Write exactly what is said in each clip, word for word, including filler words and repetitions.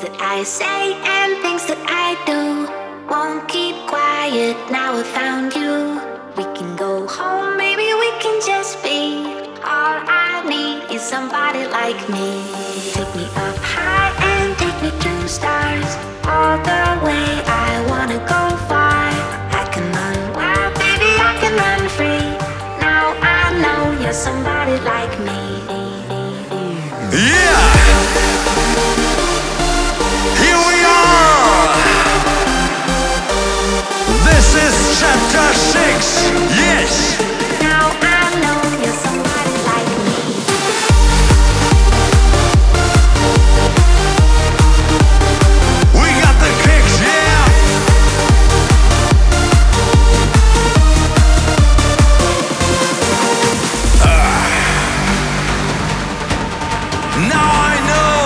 that I say and things that I do won't keep quiet. Now I found you. We can go home, maybe we can just be. All I need is somebody like me. Take me up high and take me to stars. All the way, I wanna go far. I can run wild, baby, I can run free. Now I know you're somebody like me. Yeah! Here we are! This is chapter six. Yes! Now I know you're somebody like me. We got the kicks, yeah! Ah. Now I know.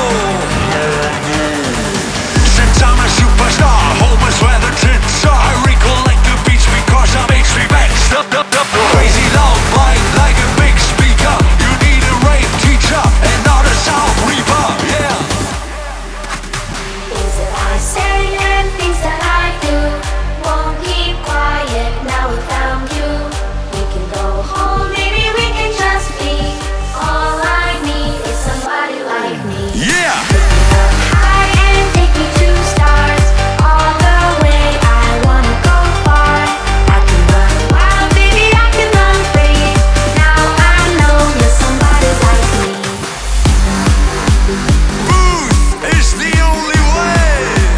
Since I'm a superstar, home is where the tits are. I recollect the beats because it makes me vex. The, the, the crazy loud mic like a big speaker. You need a rave teacher and not a sound reaper. Yeah. Things that I say and things that I do won't keep quiet. Now we found you. We can go home, maybe we can just be. All I need is somebody like me. Yeah. Up high and take me to stars. All the way, I wanna go far. I can run wild, baby, I can run free. Now I know you're somebody like me. Booth is the only way.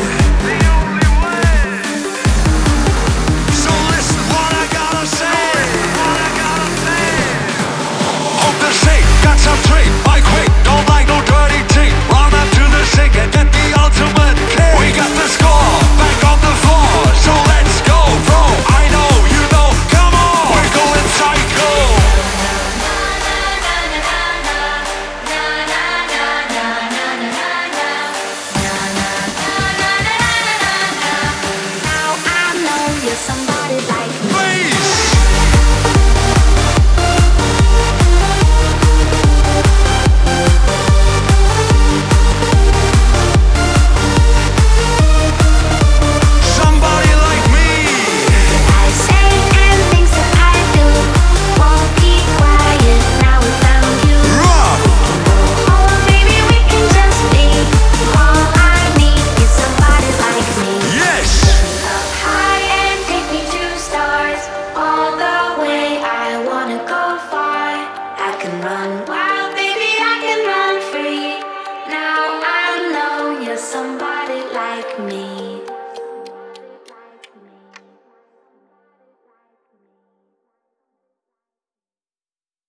So listen what I gotta say. What I gotta say. Hope the shake, got some trick. I quick, don't like no dirty trick. Run up to the sink and get the ultimate kick. We got the score, back on the floor. So let's go, bro. I know, you know, come on. We're going psycho. Now I know you're somebody like me. Bass. Somebody like me. I say and things that I do won't keep quiet. Now we found you. Rock. Oh, baby, we can just be. All I need is somebody like me. Yes. Up high and take me to stars. All the way, I wanna go far. I can run wild, baby, I can run free. Now I know you're somebody like me.